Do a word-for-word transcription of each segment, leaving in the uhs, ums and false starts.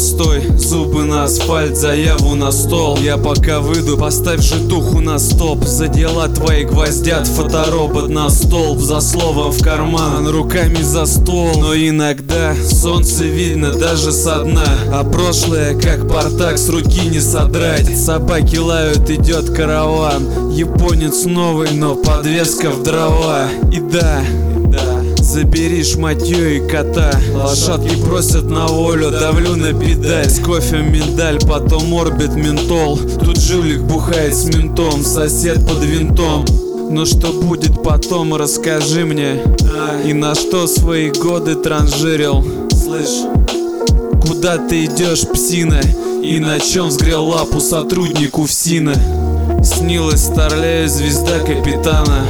постой, зубы на асфальт, заяву на стол. Я пока выйду, поставь житуху на стоп. За дела твои гвоздят фоторобот на столб. За словом в карман, руками за стол. Но иногда солнце видно даже со дна, а прошлое как портак с руки не содрать. Собаки лают, идет караван. Японец новый, но подвеска в дрова. И да, забери шматьё и кота. Лошадки просят на волю, давлю на педаль. С кофе миндаль, потом орбит ментол. Тут жулик бухает с ментом, сосед под винтом. Но что будет потом, расскажи мне. И на что свои годы транжирил? Слышь, куда ты идешь, псина? И на чем сгрел лапу сотруднику ФСИНа? Снилась Старлею звезда капитана.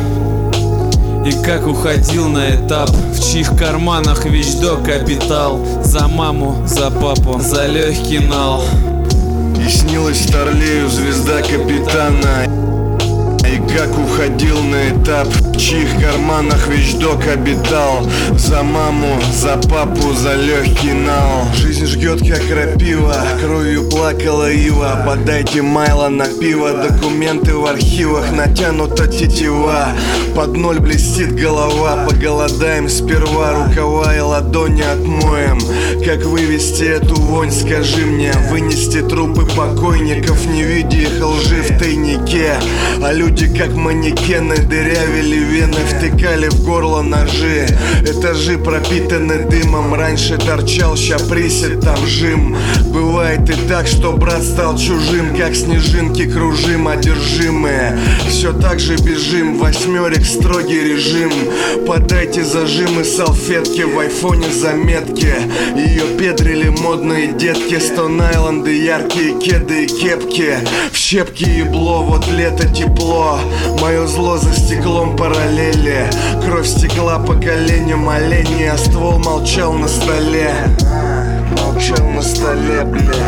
И как уходил на этап, в чьих карманах вещдок капитал. За маму, за папу, за легкий нал. И снилась Старлею звезда капитана. И как уходил на этап, в чьих карманах вещдок обитал. За маму, за папу, за легкий нал. Жизнь жгет как крапива, кровью плакала ива. Подайте майло на пиво, документы в архивах, натянута тетива. Под ноль блестит голова, поголодаем сперва. Рукава и ладони отмоем. Как вывести эту вонь, скажи мне. Вынести трупы покойников, не видя их лжи в тайнике. А люди как манекены дырявили вены, втыкали в горло ножи. Этажи пропитаны дымом, раньше торчал, ща присед, там жим. Бывает и так, что брат стал чужим, как снежинки кружим, одержимые. Все так же бежим, восьмерик строгий режим. Подайте зажимы, салфетки, в айфоне заметки. Ее педрили модные детки, Стоун-Айленды, яркие кеды и кепки. В щепки ебло, вот лето тепло. Мое зло за стеклом параллели. Кровь стекла по коленям оленей, а ствол молчал на столе. Молчал на столе,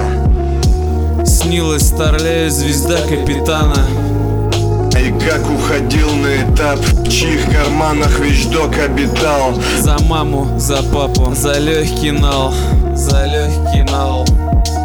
бля. Снилась Старлею звезда капитана. И как уходил на этап, в чьих карманах вещдок обитал. За маму, за папу, за легкий нал, за легкий нал.